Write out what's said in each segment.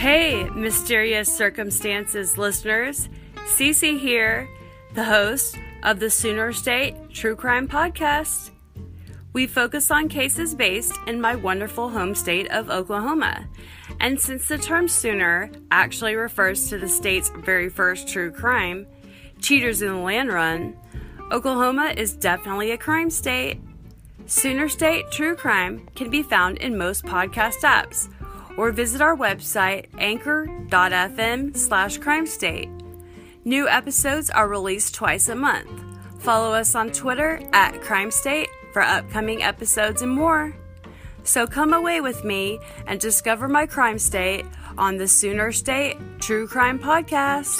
Hey, Mysterious Circumstances listeners. Cece here, the host of the Sooner State True Crime Podcast. We focus on cases based in my wonderful home state of Oklahoma. And since the term Sooner actually refers to the state's very first true crime, cheaters in the land run, Oklahoma is definitely a crime state. Sooner State True Crime can be found in most podcast apps, or visit our website, anchor.fm/crimestate. New episodes are released twice a month. Follow us on Twitter at CrimeState for upcoming episodes and more. So come away with me and discover my crime state on the Sooner State True Crime Podcast.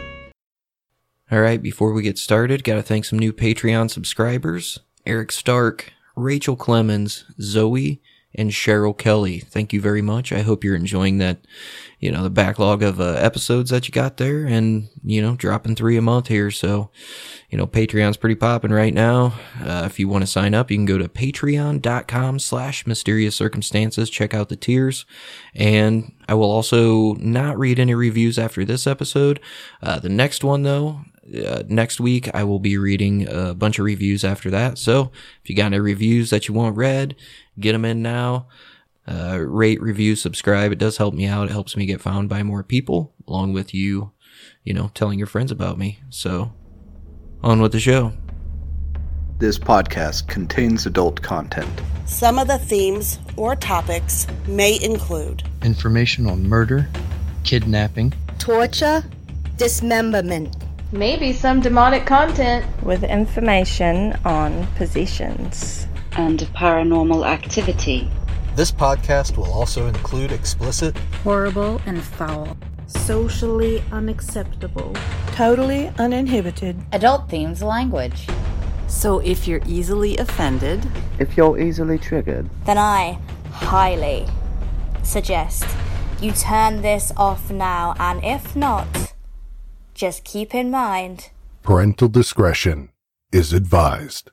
All right, before we get started, got to thank some new Patreon subscribers: Eric Stark, Rachel Clemens, Zoe, and Cheryl Kelly. Thank you very much. I hope you're enjoying that, the backlog of episodes that you got there, and, dropping 3 a month here. So, Patreon's pretty popping right now. If you want to sign up, you can go to patreon.com/mysterious circumstances. Check out the tiers. And I will also not read any reviews after this episode. The next one, though, next week, I will be reading a bunch of reviews after that. So if you got any reviews that you want read, get them in now. Rate, review, subscribe. It does help me out. It helps me get found by more people, along with you, telling your friends about me. So on with the show. This podcast contains adult content. Some of the themes or topics may include information on murder, kidnapping, torture, dismemberment, maybe some demonic content, with information on possessions and paranormal activity. This podcast will also include explicit, horrible, and foul, socially unacceptable, totally uninhibited, adult themes language. So if you're easily offended, if you're easily triggered, then I highly suggest you turn this off now, and if not, just keep in mind, parental discretion is advised.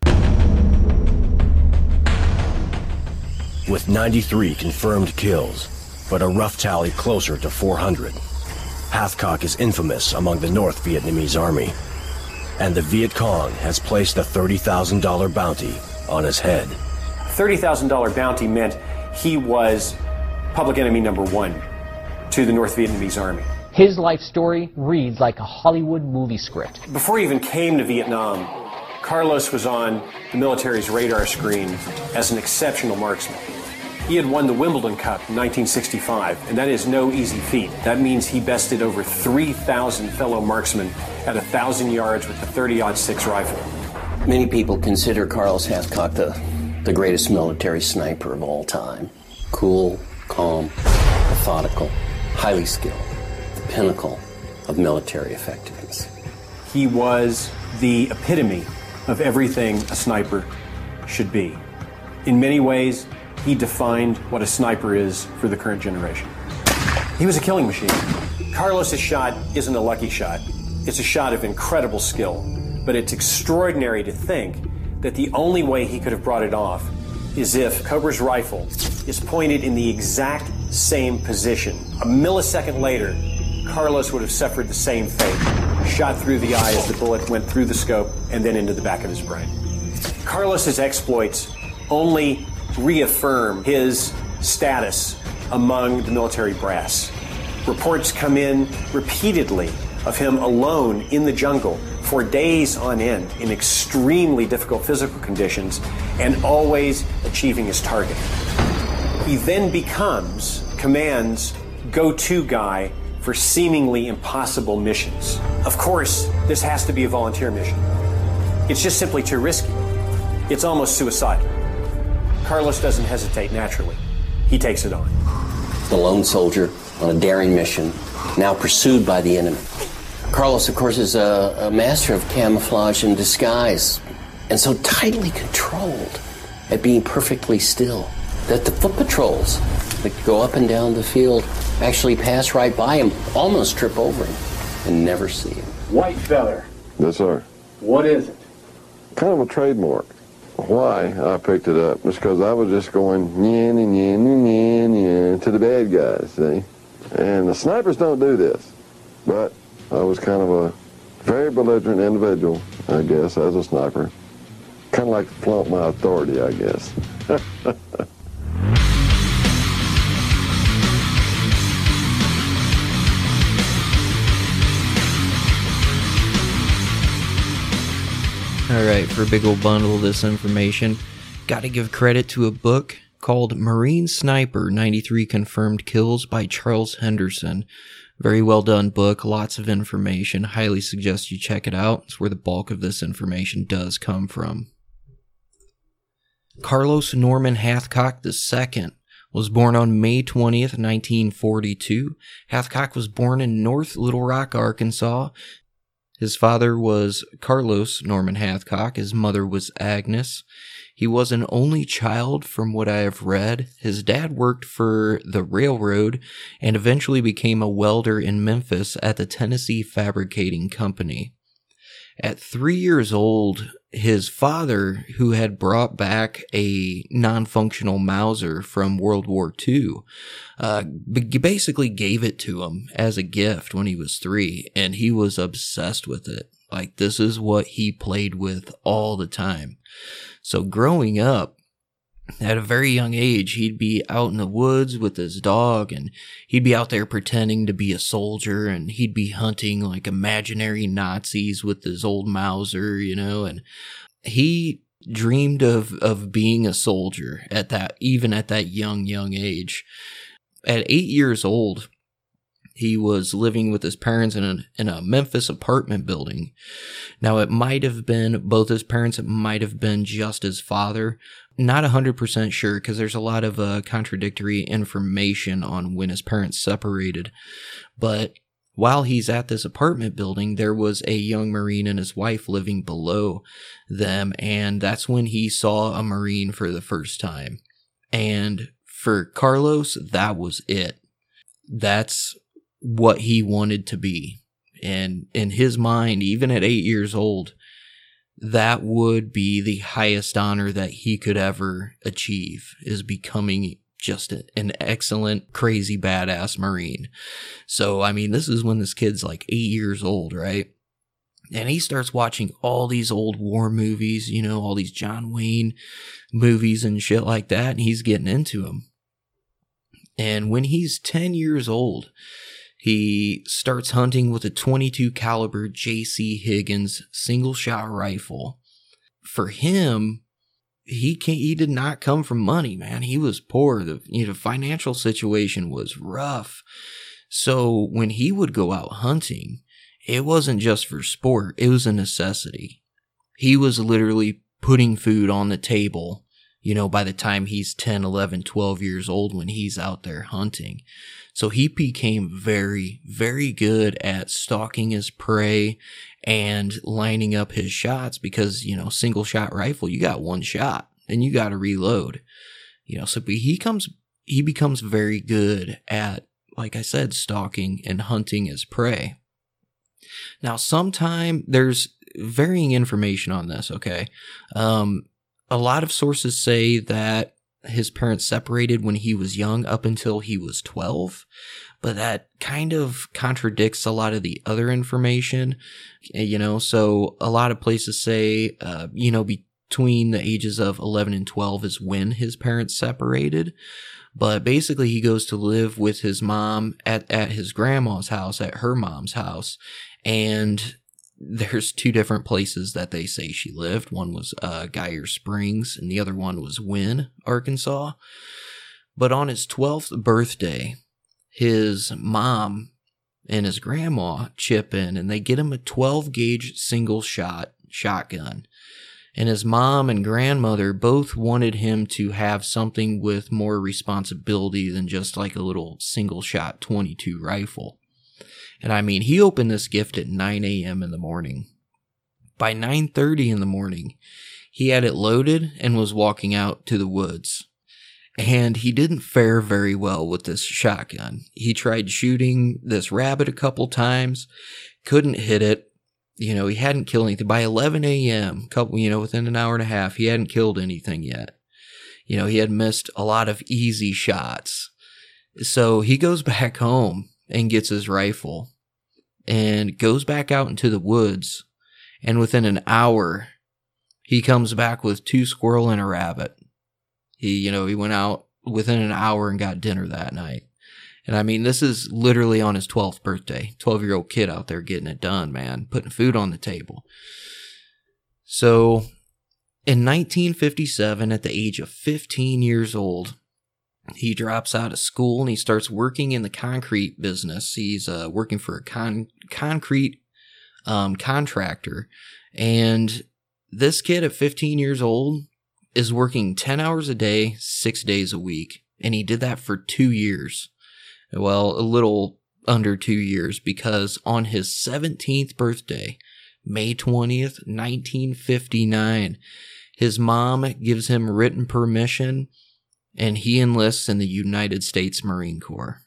With 93 confirmed kills, but a rough tally closer to 400, Hathcock is infamous among the North Vietnamese army, and the Viet Cong has placed a $30,000 bounty on his head. $30,000 bounty meant he was public enemy number one to the North Vietnamese army. His life story reads like a Hollywood movie script. Before he even came to Vietnam, Carlos was on the military's radar screen as an exceptional marksman. He had won the Wimbledon Cup in 1965, and that is no easy feat. That means he bested over 3,000 fellow marksmen at 1,000 yards with the .30-06 rifle. Many people consider Carlos Hathcock the greatest military sniper of all time. Cool, calm, methodical, highly skilled. The pinnacle of military effectiveness. He was the epitome of everything a sniper should be. In many ways, he defined what a sniper is for the current generation. He was a killing machine. Carlos's shot isn't a lucky shot. It's a shot of incredible skill, but it's extraordinary to think that the only way he could have brought it off is if Cobra's rifle is pointed in the exact same position. A millisecond later, Carlos would have suffered the same fate, shot through the eye as the bullet went through the scope and then into the back of his brain. Carlos's exploits only reaffirm his status among the military brass. Reports come in repeatedly of him alone in the jungle for days on end in extremely difficult physical conditions and always achieving his target. He then becomes command's go-to guy for seemingly impossible missions. Of course, this has to be a volunteer mission. It's just simply too risky. It's almost suicidal. Carlos doesn't hesitate naturally. He takes it on. The lone soldier on a daring mission, now pursued by the enemy. Carlos, of course, is a master of camouflage and disguise, and so tightly controlled at being perfectly still that the foot patrols that go up and down the field actually pass right by him, almost trip over him, and never see him. White feather. Yes, sir. What is it? Kind of a trademark. Why I picked it up is because I was just going yin and yin and yin and yin to the bad guys, see? And the snipers don't do this. But I was kind of a very belligerent individual, I guess, as a sniper. Kind of like to flaunt my authority, I guess. All right, for a big old bundle of this information, got to give credit to a book called Marine Sniper, 93 Confirmed Kills by Charles Henderson. Very well done book, lots of information. Highly suggest you check it out. It's where the bulk of this information does come from. Carlos Norman Hathcock II was born on May 20th, 1942. Hathcock was born in North Little Rock, Arkansas. His father was Carlos Norman Hathcock. His mother was Agnes. He was an only child from what I have read. His dad worked for the railroad and eventually became a welder in Memphis at the Tennessee Fabricating Company. At 3 years old, his father, who had brought back a non-functional Mauser from World War II, basically gave it to him as a gift when he was 3, and he was obsessed with it. Like, this is what he played with all the time. So growing up, at a very young age, he'd be out in the woods with his dog, and he'd be out there pretending to be a soldier, and he'd be hunting like imaginary Nazis with his old Mauser, you know, and he dreamed of being a soldier even at that young age. At 8 years old, he was living with his parents in a Memphis apartment building. Now, it might have been both his parents, it might have been just his father. Not 100% sure, because there's a lot of contradictory information on when his parents separated. But while he's at this apartment building, there was a young Marine and his wife living below them, and that's when he saw a Marine for the first time. And for Carlos, that was it. That's what he wanted to be. And in his mind, even at 8 years old, that would be the highest honor that he could ever achieve, is becoming just an excellent, crazy, badass Marine. So, I mean, this is when this kid's like 8 years old, right? And he starts watching all these old war movies, you know, all these John Wayne movies and shit like that, and he's getting into them. And when he's 10 years old, he starts hunting with a .22 caliber J.C. Higgins single-shot rifle. For him, he did not come from money, man. He was poor. The financial situation was rough. So when he would go out hunting, it wasn't just for sport. It was a necessity. He was literally putting food on the table, you know, by the time he's 10, 11, 12 years old when he's out there hunting. So he became very, very good at stalking his prey and lining up his shots because, you know, single shot rifle, you got one shot and you got to reload, you know, so he becomes very good at, like I said, stalking and hunting his prey. Now, there's varying information on this. Okay. A lot of sources say that his parents separated when he was young up until he was 12, but that kind of contradicts a lot of the other information, you know, so a lot of places say, you know, between the ages of 11 and 12 is when his parents separated, but basically he goes to live with his mom at his grandma's house, at her mom's house, and there's two different places that they say she lived. One was Geyer Springs, and the other one was Wynne, Arkansas. But on his 12th birthday, his mom and his grandma chip in, and they get him a 12-gauge single-shot shotgun. And his mom and grandmother both wanted him to have something with more responsibility than just like a little single-shot .22 rifle. And I mean, he opened this gift at 9 a.m. in the morning. By 9:30 in the morning, he had it loaded and was walking out to the woods. And he didn't fare very well with this shotgun. He tried shooting this rabbit a couple times, couldn't hit it. You know, he hadn't killed anything. By 11 a.m., within an hour and a half, he hadn't killed anything yet. You know, he had missed a lot of easy shots. So he goes back home and gets his rifle and goes back out into the woods. And within an hour, he comes back with 2 squirrel and a rabbit. He went out within an hour and got dinner that night. And I mean, this is literally on his 12th birthday. 12-year-old kid out there getting it done, man. Putting food on the table. So, in 1957, at the age of 15 years old, he drops out of school and he starts working in the concrete business. He's working for a concrete contractor. And this kid at 15 years old is working 10 hours a day, 6 days a week. And he did that for 2 years. Well, a little under 2 years, because on his 17th birthday, May 20th, 1959, his mom gives him written permission and he enlists in the United States Marine Corps.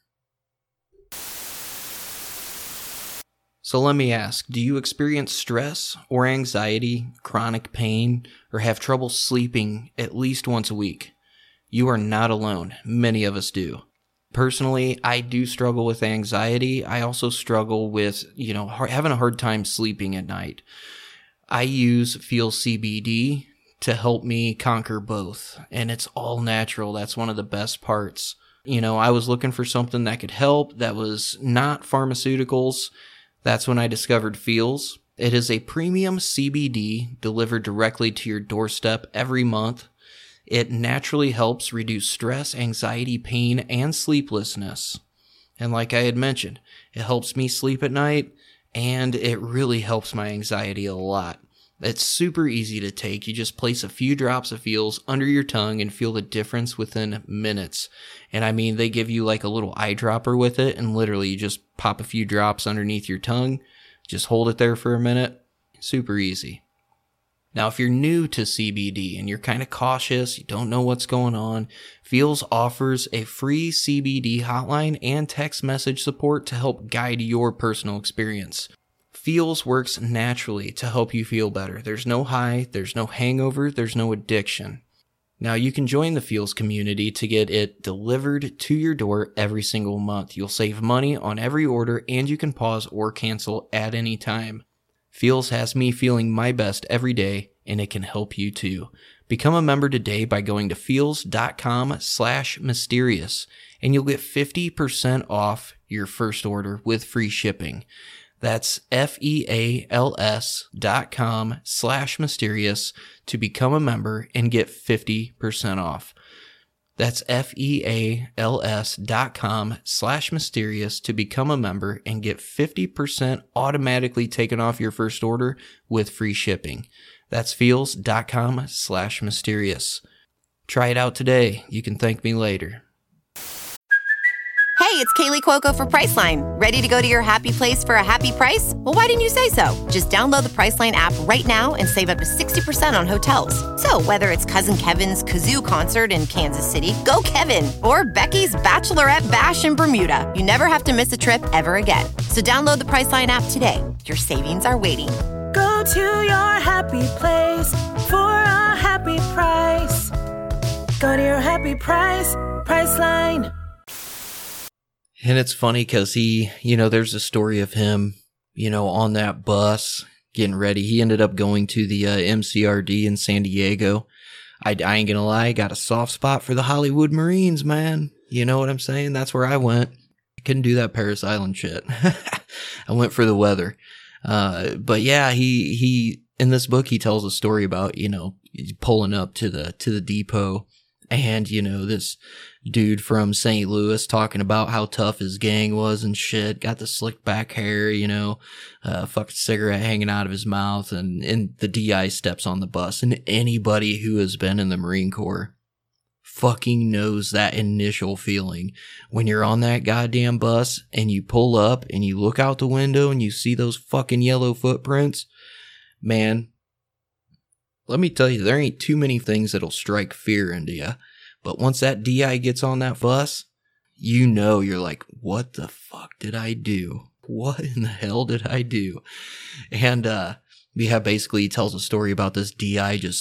So let me ask, do you experience stress or anxiety, chronic pain, or have trouble sleeping at least once a week? You are not alone. Many of us do. Personally, I do struggle with anxiety. I also struggle with, having a hard time sleeping at night. I use Feels CBD to help me conquer both, and it's all natural. That's one of the best parts. I was looking for something that could help that was not pharmaceuticals. That's when I discovered Feels. It is a premium CBD delivered directly to your doorstep every month. It naturally helps reduce stress, anxiety, pain, and sleeplessness. And like I had mentioned, it helps me sleep at night, and it really helps my anxiety a lot. It's super easy to take. You just place a few drops of Feels under your tongue and feel the difference within minutes. And I mean, they give you like a little eyedropper with it, and literally you just pop a few drops underneath your tongue, just hold it there for a minute. Super easy. Now, if you're new to CBD and you're kind of cautious, you don't know what's going on, Feels offers a free CBD hotline and text message support to help guide your personal experience. Feels works naturally to help you feel better. There's no high, there's no hangover, there's no addiction. Now, you can join the Feels community to get it delivered to your door every single month. You'll save money on every order, and you can pause or cancel at any time. Feels has me feeling my best every day, and it can help you too. Become a member today by going to feels.com/mysterious, and you'll get 50% off your first order with free shipping. That's FEALS.com/mysterious to become a member and get 50% off. That's FEALS.com/mysterious to become a member and get 50% automatically taken off your first order with free shipping. That's feals.com/mysterious. Try it out today. You can thank me later. Hey, it's Kaylee Cuoco for Priceline. Ready to go to your happy place for a happy price? Well, why didn't you say so? Just download the Priceline app right now and save up to 60% on hotels. So whether it's Cousin Kevin's Kazoo Concert in Kansas City, go Kevin, or Becky's Bachelorette Bash in Bermuda, you never have to miss a trip ever again. So download the Priceline app today. Your savings are waiting. Go to your happy place for a happy price. Go to your happy price, Priceline. And it's funny because there's a story of him, on that bus getting ready. He ended up going to the MCRD in San Diego. I ain't gonna lie, got a soft spot for the Hollywood Marines, man. You know what I'm saying? That's where I went. I couldn't do that Paris Island shit. I went for the weather. But yeah, he in this book, he tells a story about, pulling up to the depot. And, this dude from St. Louis talking about how tough his gang was and shit, got the slicked back hair, fucking cigarette hanging out of his mouth, and the DI steps on the bus. And anybody who has been in the Marine Corps fucking knows that initial feeling when you're on that goddamn bus and you pull up and you look out the window and you see those fucking yellow footprints. Man, let me tell you, there ain't too many things that'll strike fear into you. But once that DI gets on that bus, you're like, what the fuck did I do? What in the hell did I do? And, basically he tells a story about this DI just like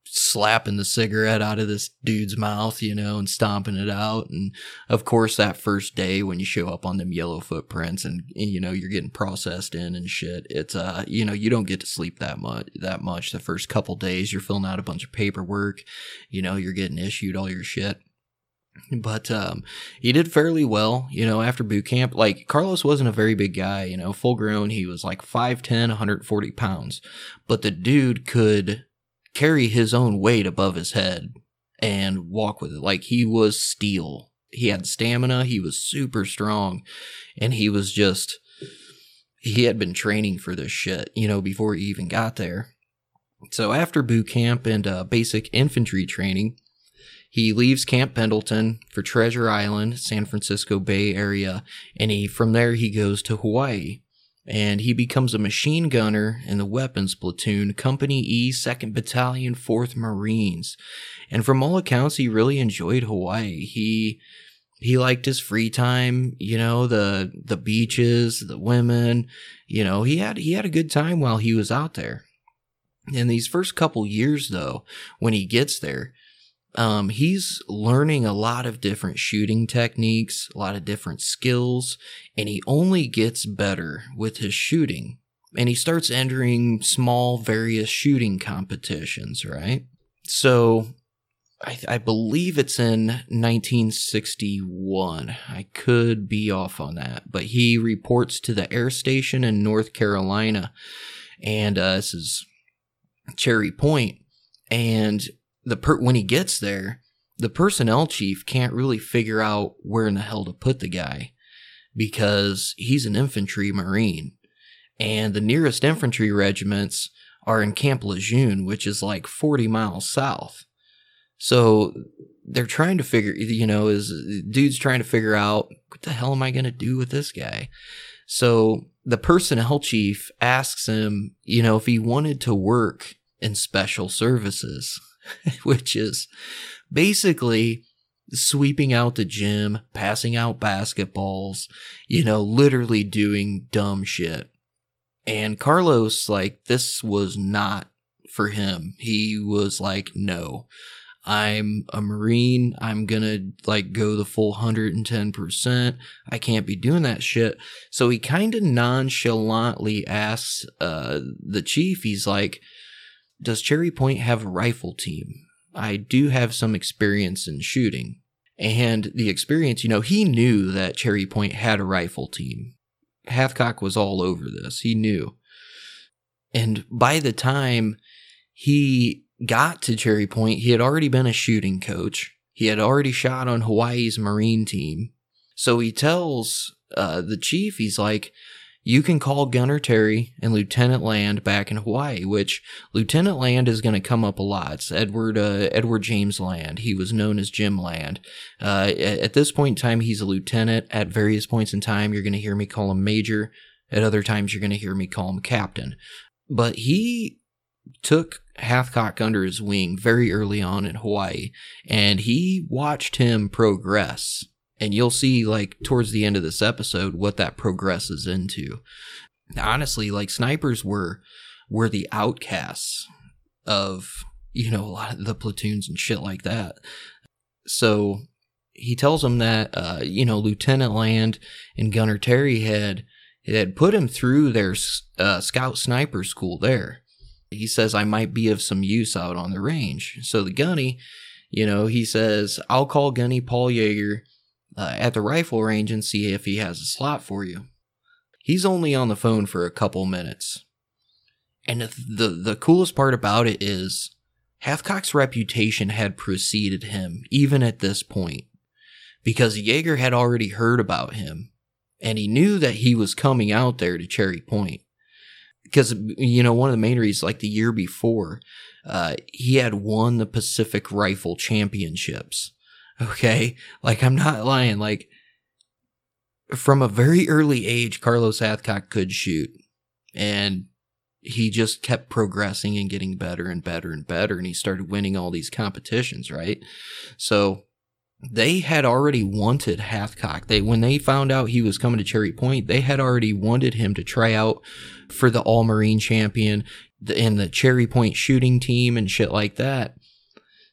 slapping the cigarette out of this dude's mouth, and stomping it out. And of course, that first day when you show up on them yellow footprints and you're getting processed in and shit, it's, you don't get to sleep that much. The first couple days, you're filling out a bunch of paperwork, you're getting issued all your shit. But he did fairly well, after boot camp. Like, Carlos wasn't a very big guy, full grown. He was like 5'10", 140 pounds. But the dude could carry his own weight above his head and walk with it. Like, he was steel. He had stamina. He was super strong. And he had been training for this shit, before he even got there. So after boot camp and basic infantry training, he leaves Camp Pendleton for Treasure Island, San Francisco Bay Area, and from there he goes to Hawaii. And he becomes a machine gunner in the weapons platoon, Company E, 2nd Battalion, 4th Marines. And from all accounts, he really enjoyed Hawaii. He liked his free time, the beaches, the women, he had a good time while he was out there. In these first couple years, though, when he gets there, he's learning a lot of different shooting techniques, a lot of different skills, and he only gets better with his shooting. And he starts entering small, various shooting competitions, right? So, I believe it's in 1961. I could be off on that. But he reports to the air station in North Carolina, and this is Cherry Point, and when he gets there, the personnel chief can't really figure out where in the hell to put the guy because he's an infantry marine, and the nearest infantry regiments are in Camp Lejeune, which is like 40 miles south. So they're trying to figure, dude's trying to figure out, what the hell am I going to do with this guy? So the personnel chief asks him, if he wanted to work in special services, which is basically sweeping out the gym, passing out basketballs, literally doing dumb shit. And Carlos, this was not for him. He was like, no, I'm a Marine. I'm gonna go the full 110%. I can't be doing that shit. So he kind of nonchalantly asks the chief, he's like, does Cherry Point have a rifle team? I do have some experience in shooting. And the experience, he knew that Cherry Point had a rifle team. Hathcock was all over this. He knew. And by the time he got to Cherry Point, he had already been a shooting coach. He had already shot on Hawaii's Marine team. So he tells the chief, he's like, you can call Gunner Terry and Lieutenant Land back in Hawaii, which Lieutenant Land is going to come up a lot. It's Edward James Land. He was known as Jim Land. At this point in time, he's a lieutenant. At various points in time, you're going to hear me call him Major. At other times, you're going to hear me call him Captain. But he took Hathcock under his wing very early on in Hawaii, and he watched him progress. And you'll see, towards the end of this episode, what that progresses into. Honestly, snipers were the outcasts of, a lot of the platoons and shit like that. So he tells him that, Lieutenant Land and Gunner Terry had put him through their scout sniper school there. He says, I might be of some use out on the range. So the gunny, he says, I'll call gunny Paul Yeager at the rifle range and see if he has a slot for you. He's only on the phone for a couple minutes. And the coolest part about it is Hathcock's reputation had preceded him, even at this point, because Yeager had already heard about him, and he knew that he was coming out there to Cherry Point. Because, one of the main reasons, the year before, he had won the Pacific Rifle Championships. Okay, I'm not lying. From a very early age, Carlos Hathcock could shoot, and he just kept progressing and getting better and better and better, and he started winning all these competitions, right? So they had already wanted Hathcock. When they found out he was coming to Cherry Point, they had already wanted him to try out for the All-Marine champion and the Cherry Point shooting team and shit like that.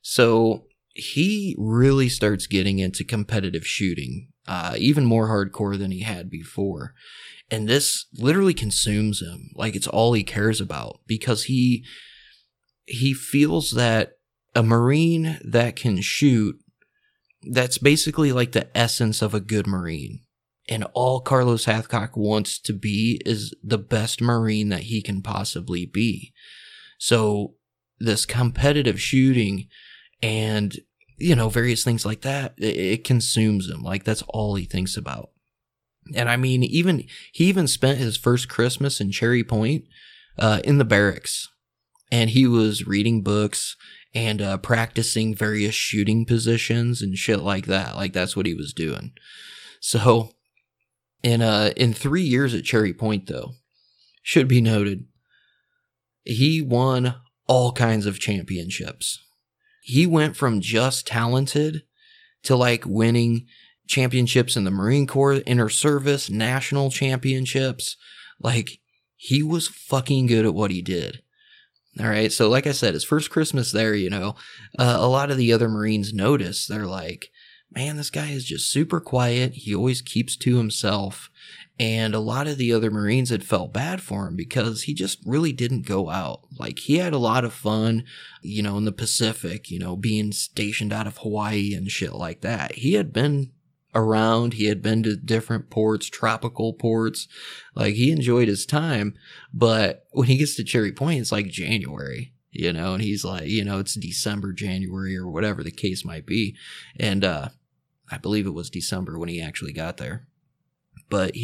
So he really starts getting into competitive shooting, even more hardcore than he had before. And this literally consumes him. Like, it's all he cares about, because he feels that a Marine that can shoot, that's basically like the essence of a good Marine. And all Carlos Hathcock wants to be is the best Marine that he can possibly be. So this competitive shooting and, you know, various things like that, it consumes him. Like, that's all he thinks about. And I mean, he even spent his first Christmas in Cherry Point in the barracks. And he was reading books and practicing various shooting positions and shit like that. Like, that's what he was doing. So in 3 years at Cherry Point, though, should be noted, he won all kinds of championships. He went from just talented to like winning championships in the Marine Corps, inter service, national championships. Like, he was fucking good at what he did. All right. So like I said, his first Christmas there, you know, a lot of the other Marines notice. They're like, man, this guy is just super quiet. He always keeps to himself. And a lot of the other Marines had felt bad for him because he just really didn't go out. Like, he had a lot of fun, you know, in the Pacific, you know, being stationed out of Hawaii and shit like that. He had been around. He had been to different ports, tropical ports. Like, he enjoyed his time. But when he gets to Cherry Point, it's like January, you know, and he's like, you know, it's December, January, or whatever the case might be. And I believe it was December when he actually got there. But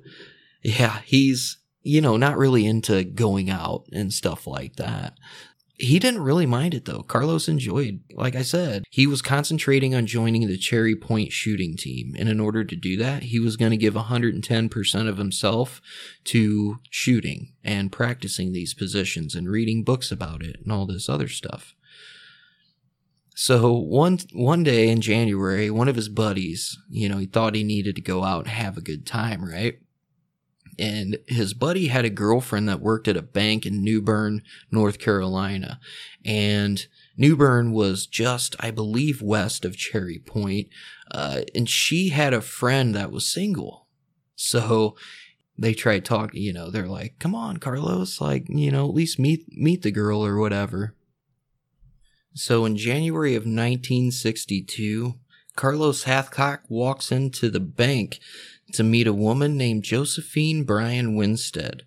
he's, you know, not really into going out and stuff like that. He didn't really mind it, though. Carlos enjoyed, like I said, he was concentrating on joining the Cherry Point shooting team. And in order to do that, he was going to give 110% of himself to shooting and practicing these positions and reading books about it and all this other stuff. So one day in January, one of his buddies, you know, he thought he needed to go out and have a good time, right? And his buddy had a girlfriend that worked at a bank in New Bern, North Carolina. And New Bern was just, I believe, west of Cherry Point. And she had a friend that was single. So they tried talking, you know, they're like, come on, Carlos, like, you know, at least meet the girl or whatever. So in January of 1962, Carlos Hathcock walks into the bank to meet a woman named Josephine Bryan Winstead.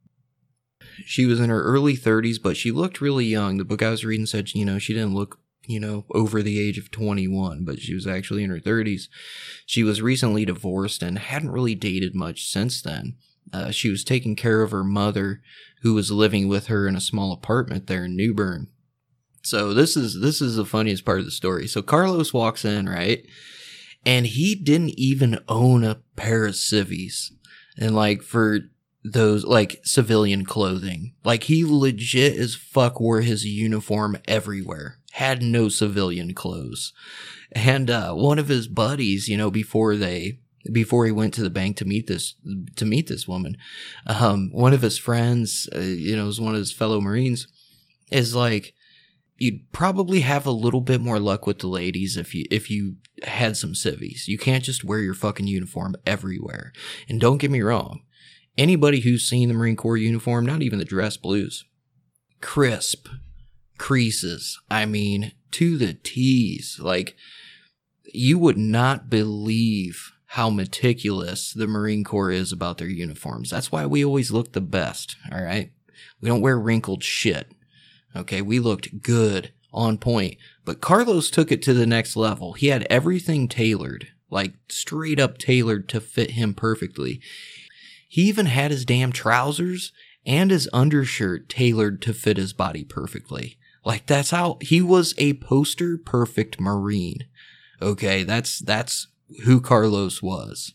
She was in her early 30s, but she looked really young. The book I was reading said, you know, she didn't look, you know, over the age of 21, but she was actually in her 30s. She was recently divorced and hadn't really dated much since then. She was taking care of her mother, who was living with her in a small apartment there in New Bern. So this is the funniest part of the story. So Carlos walks in, right? And he didn't even own a pair of civvies. And like, for those like civilian clothing, like, he legit as fuck wore his uniform everywhere. Had no civilian clothes. And one of his buddies, you know, before he went to the bank to meet this woman, one of his friends, you know, was one of his fellow Marines, is like, you'd probably have a little bit more luck with the ladies if you had some civvies. You can't just wear your fucking uniform everywhere. And don't get me wrong, anybody who's seen the Marine Corps uniform, not even the dress blues, crisp, creases, I mean, to the T's. Like, you would not believe how meticulous the Marine Corps is about their uniforms. That's why we always look the best, all right? We don't wear wrinkled shit. Okay, we looked good, on point. But Carlos took it to the next level. He had everything tailored, like straight up tailored to fit him perfectly. He even had his damn trousers and his undershirt tailored to fit his body perfectly. Like, that's how he was a poster perfect Marine. Okay, that's who Carlos was.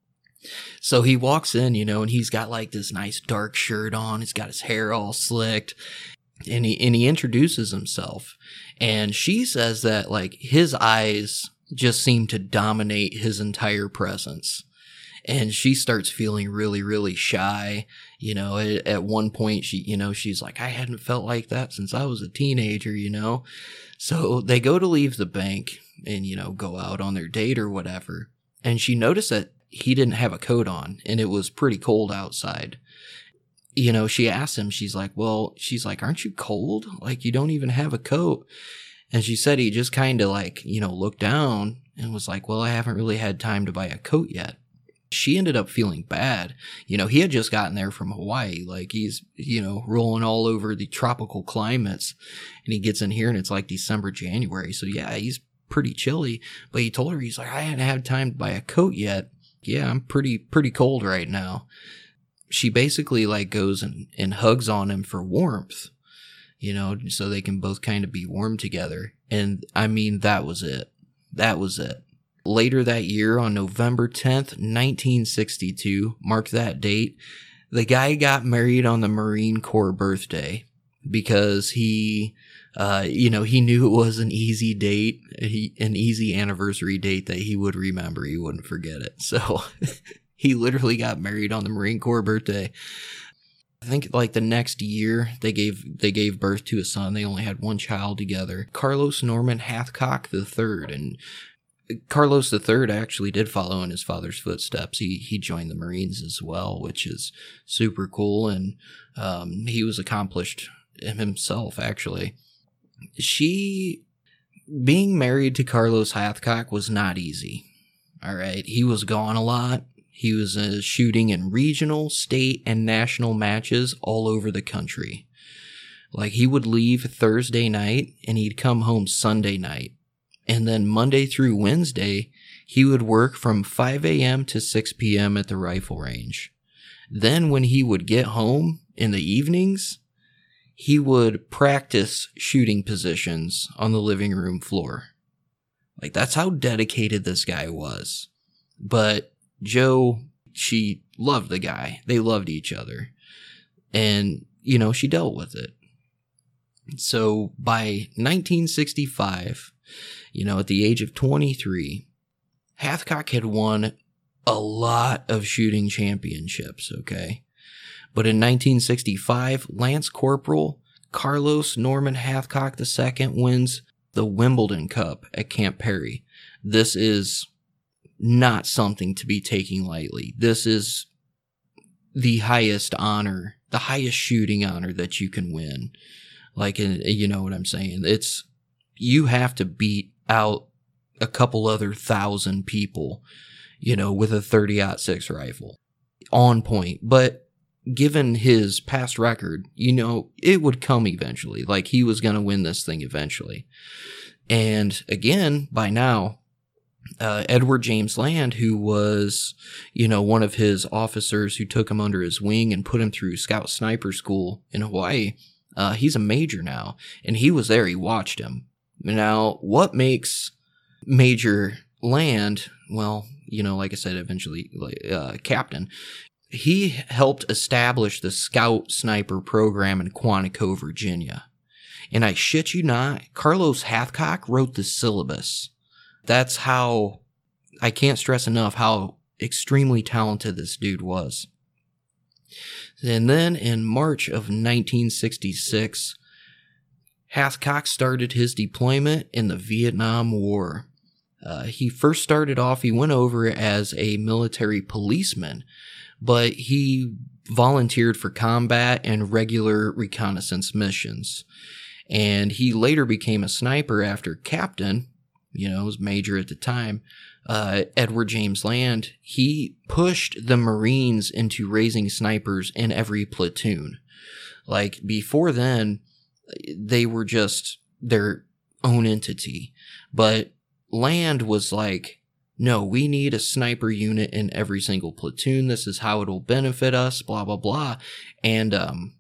So he walks in, you know, and he's got like this nice dark shirt on. He's got his hair all slicked. And he introduces himself, and she says that like his eyes just seem to dominate his entire presence. And she starts feeling really, really shy. You know, at one point she's like, I hadn't felt like that since I was a teenager, you know? So they go to leave the bank and, go out on their date or whatever. And she noticed that he didn't have a coat on and it was pretty cold outside. She asked him, she's like, aren't you cold? Like, you don't even have a coat. And she said he just kind of looked down and was like, well, I haven't really had time to buy a coat yet. She ended up feeling bad. He had just gotten there from Hawaii. Like, he's, rolling all over the tropical climates. And he gets in here and it's like December, January. So yeah, he's pretty chilly. But he told her, he's like, I hadn't had time to buy a coat yet. Yeah, I'm pretty cold right now. She basically goes and hugs on him for warmth, so they can both kind of be warm together. And I mean, that was it. That was it. Later that year, on November 10th, 1962, mark that date, the guy got married on the Marine Corps birthday because he knew it was an easy date, an easy anniversary date that he would remember. He wouldn't forget it. So he literally got married on the Marine Corps birthday. I think the next year they gave birth to a son. They only had one child together, Carlos Norman Hathcock III. And Carlos III actually did follow in his father's footsteps. He joined the Marines as well, which is super cool. And he was accomplished himself, actually. Being married to Carlos Hathcock was not easy. All right. He was gone a lot. He was shooting in regional, state, and national matches all over the country. He would leave Thursday night and he'd come home Sunday night. And then Monday through Wednesday, he would work from 5 a.m. to 6 p.m. at the rifle range. Then when he would get home in the evenings, he would practice shooting positions on the living room floor. That's how dedicated this guy was. But Jo, she loved the guy. They loved each other. And, she dealt with it. So by 1965, at the age of 23, Hathcock had won a lot of shooting championships, okay? But in 1965, Lance Corporal Carlos Norman Hathcock II wins the Wimbledon Cup at Camp Perry. This is not something to be taken lightly. This is the highest honor, the highest shooting honor that you can win. You know what I'm saying? You have to beat out a couple other 1,000 people, with a 30-06 rifle on point. But given his past record, it would come eventually. He was going to win this thing eventually. And again, by now, Edward James Land, who was, one of his officers who took him under his wing and put him through Scout Sniper School in Hawaii, he's a major now, and he was there. He watched him. Now, what makes Major Land, well, like I said, eventually captain, he helped establish the Scout Sniper program in Quantico, Virginia. And I shit you not, Carlos Hathcock wrote the syllabus. That's how, I can't stress enough how extremely talented this dude was. And then in March of 1966, Hathcock started his deployment in the Vietnam War. He first started off, he went over as a military policeman, but he volunteered for combat and regular reconnaissance missions. And he later became a sniper after captain, was major at the time, Edward James Land. He pushed the Marines into raising snipers in every platoon. Before then, they were just their own entity. But Land was no, we need a sniper unit in every single platoon. This is how it'll benefit us, blah, blah, blah. And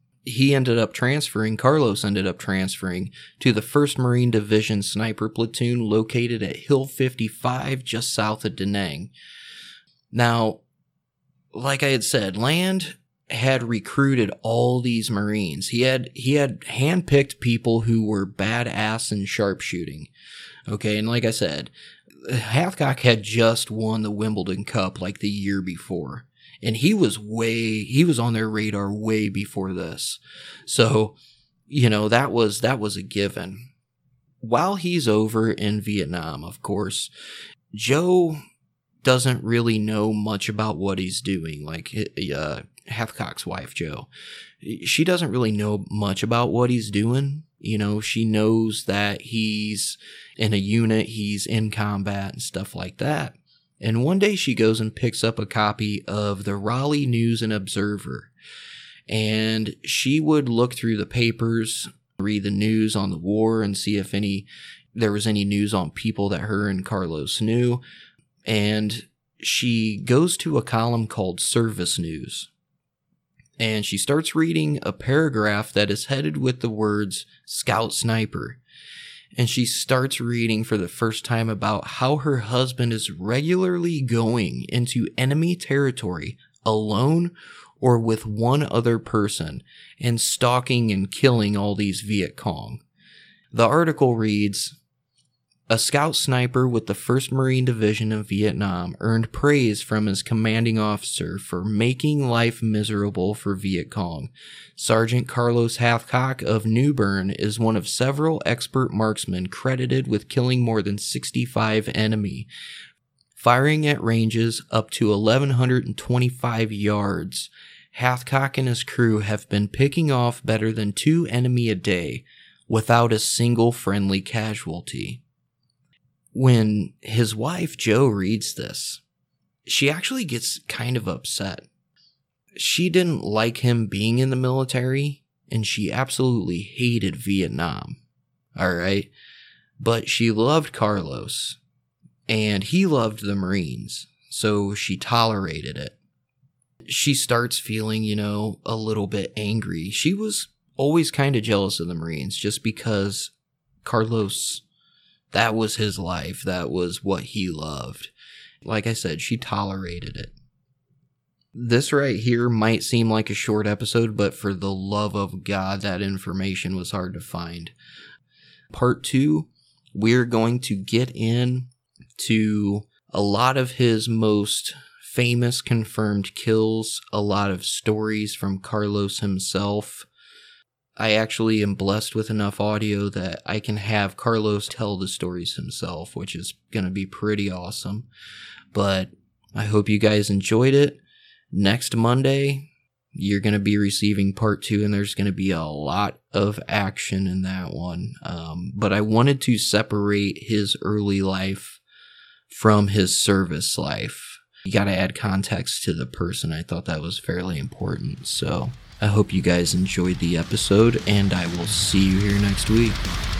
Carlos ended up transferring to the 1st Marine Division Sniper Platoon located at Hill 55 just south of Da Nang. Now, like I had said, Land had recruited all these Marines. He had handpicked people who were badass in sharpshooting. Okay, and like I said, Hathcock had just won the Wimbledon Cup like the year before. And he was on their radar way before this. So, that was a given. While he's over in Vietnam, of course, Joe doesn't really know much about what he's doing. Like, Hathcock's wife, Joe, she doesn't really know much about what he's doing. She knows that he's in a unit, he's in combat and stuff like that. And one day she goes and picks up a copy of the Raleigh News and Observer. And she would look through the papers, read the news on the war, and see if there was any news on people that her and Carlos knew. And she goes to a column called Service News. And she starts reading a paragraph that is headed with the words Scout Sniper. And she starts reading for the first time about how her husband is regularly going into enemy territory alone or with one other person and stalking and killing all these Viet Cong. The article reads, "A scout sniper with the 1st Marine Division of Vietnam earned praise from his commanding officer for making life miserable for Viet Cong. Sergeant Carlos Hathcock of New Bern is one of several expert marksmen credited with killing more than 65 enemy, firing at ranges up to 1,125 yards. Hathcock and his crew have been picking off better than 2 enemy a day without a single friendly casualty." When his wife, Jo, reads this, she actually gets kind of upset. She didn't like him being in the military, and she absolutely hated Vietnam. Alright? But she loved Carlos, and he loved the Marines, so she tolerated it. She starts feeling, a little bit angry. She was always kind of jealous of the Marines, just because Carlos, that was his life. That was what he loved. Like I said, she tolerated it. This right here might seem like a short episode, but for the love of God, that information was hard to find. Part 2, we're going to get into a lot of his most famous confirmed kills, a lot of stories from Carlos himself. I actually am blessed with enough audio that I can have Carlos tell the stories himself, which is going to be pretty awesome. But I hope you guys enjoyed it. Next Monday, you're going to be receiving part 2, and there's going to be a lot of action in that one. But I wanted to separate his early life from his service life. You got to add context to the person. I thought that was fairly important. So I hope you guys enjoyed the episode, and I will see you here next week.